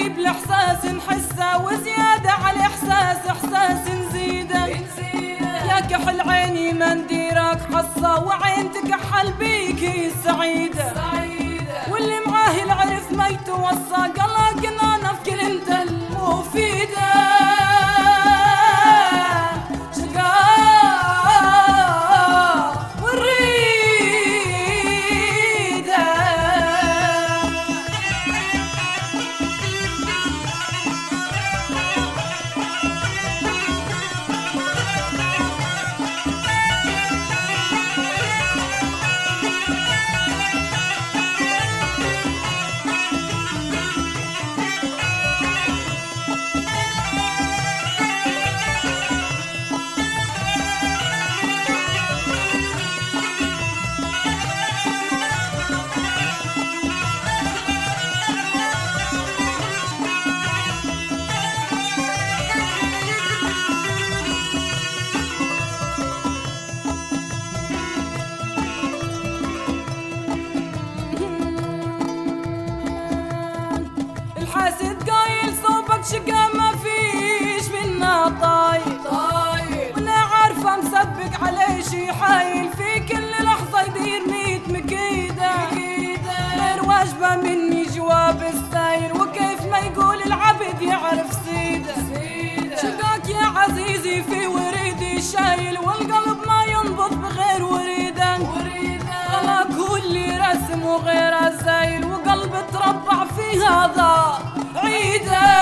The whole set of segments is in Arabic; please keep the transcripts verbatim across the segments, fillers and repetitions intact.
غريب الاحساس نحسه وزياده على الاحساس احساس نزيده. يا كحل عيني ما نديرك حصه وعين تكحل بيكي سعيده. واللي معاه العرف ما يتوصى قلقنا نفكر انت المفيده. الحاسد قايل صوبك شقا ما فيش منا طايل طايل، وانا عارفه مسبق عليه شي حايل في كل لحظه يدير ميت مكيده غير واجبه مني جواب السايل. وكيف ما يقول العبد يعرف سيده. شقاك يا عزيزي في وريدي شايل والقلب ما ينبض بغير وريده. غلا كل رسم وغير زايل وقلب تربع في هذا عيده.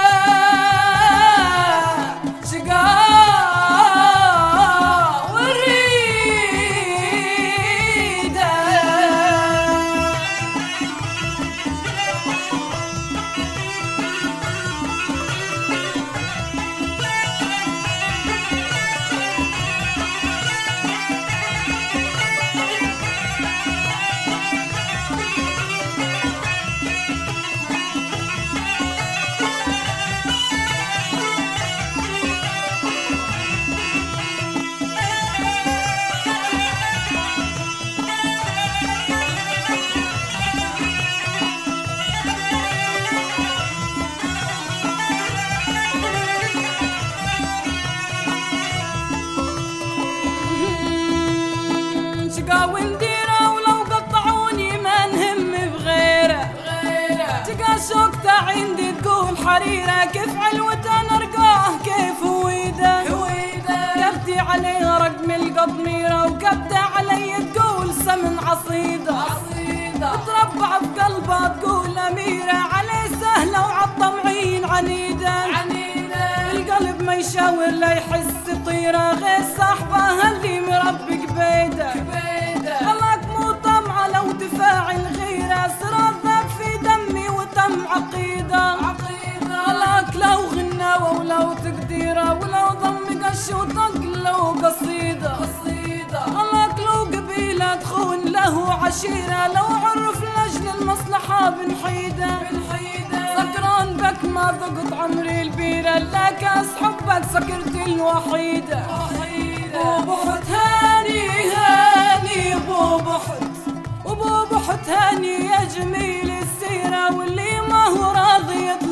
شقا ونديره ولو قطعوني ما نهم بغيره. تقا شوكته عندي تقول حريره كيف علوته نرقاه كيف هويده. كبدي عليه رقم القطميره وكبده علي تقول سمن عصيده. تربع في قلبه تقول اميره عليه سهله وعالطمعين عنيده. القلب ما يشاور لا يحس طيره غير صاحبه اللي مربي قبيده. خلاك مو طمعه لو تفاعل غيره صراطك في دمي وتم عقيده. خلاك لو غناوه ولو تقديره ولو ضم قش وطق لو قصيده. خلاك لو قبيله تخون له عشيره لو عرف لاجل المصلحه بنحيده. سكران بك ما ضقط عمري البيره لا كاس حبك سكرتي الوحيده. بو بحت هاني هاني بو بحت وبو بحت هاني يا جميل السيره واللي ما هو راضي